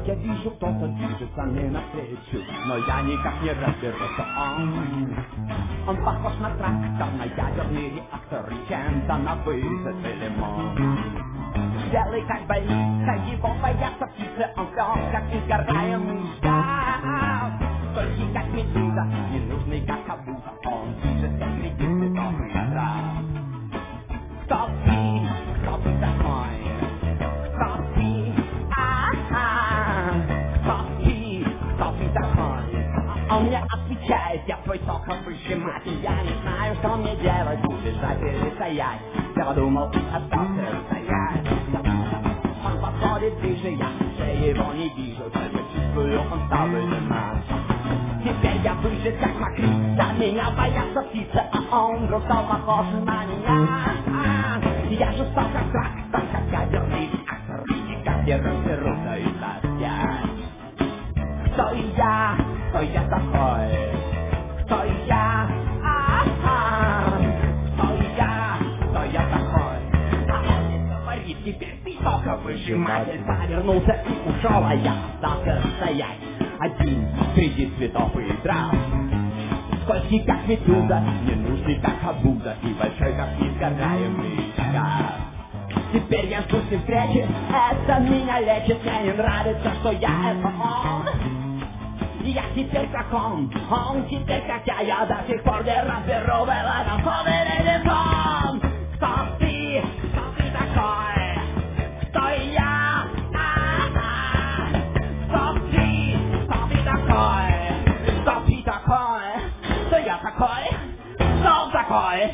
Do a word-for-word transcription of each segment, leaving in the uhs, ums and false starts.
я вижу, кто-то движется мне навстречу, но я никак не разберу, что он. Он похож на трактор, на ядерный реактор, чем-то на высоте лимон. Белый как больница, его боятся птицы, он все как изгораемый газ. Только как медуза, ненужный как кабука, он движется среди цветов и трав. Кто ты? Кто ты такой? Кто ты? А-а-а! Кто ты? Кто ты такой? Он мне отвечает, я твой соковыжиматель. Я не знаю, что мне делать, лежать или стоять. Я подумал и остался стоять. Он подходит ближе, я уже его не вижу, только чувствую, он стал выжиматься. Теперь я выше, как мокрица, меня боятся птицы, а он вдруг стал похож на меня. Я же стал как трактор, как ядерный реактор, и как я разберуся и стоять. Кто я? Кто я такой? Кто я? А-а-а! Кто я? Кто я такой? А он мне говорит, теперь ты соковыжиматель. Повернулся и ушел, а я остался стоять один среди цветов и трав. Скользкий как медуза, ненужный как обуза, и большой как несгораемый газ. Теперь я жду встречи, это меня лечит. Мне не нравится, что я это он. Я теперь как он, он теперь как я. Я до сих пор не разберу, был это сон или не сон. Кто ты? Кто ты такой? Кто я? А-а-а! Кто ты? Кто ты такой? Кто ты такой? Кто я такой? Кто он такой?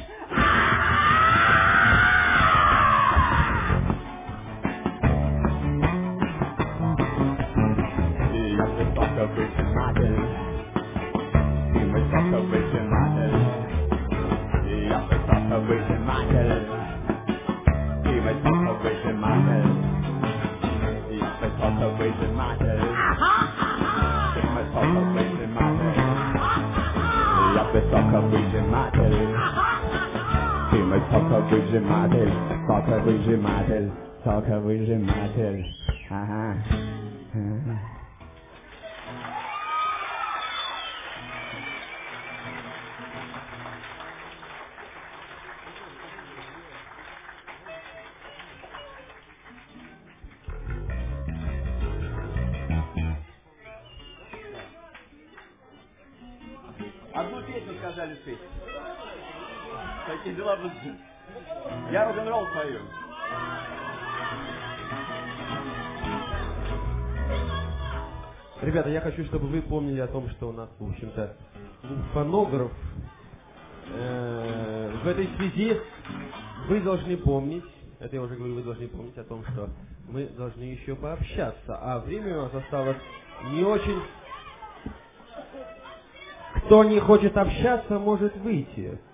Я высоковыжиматель, ты мой соковыжиматель. Я высоковыжиматель, ты мой соковыжиматель. Я высоковыжиматель, ты мой соковыжиматель. Я высоковыжиматель, ты мой соковыжиматель. Соковыжиматель, соковыжиматель. Ага. Одну песню сказали спеть. Такие дела будут. Я рок-н-ролл пою. Ребята, я хочу, чтобы вы помнили о том, что у нас, в общем-то, фонограф. Э, в этой связи вы должны помнить, это я уже говорю, вы должны помнить о том, что мы должны еще пообщаться, а время у нас осталось не очень. Кто не хочет общаться, может выйти.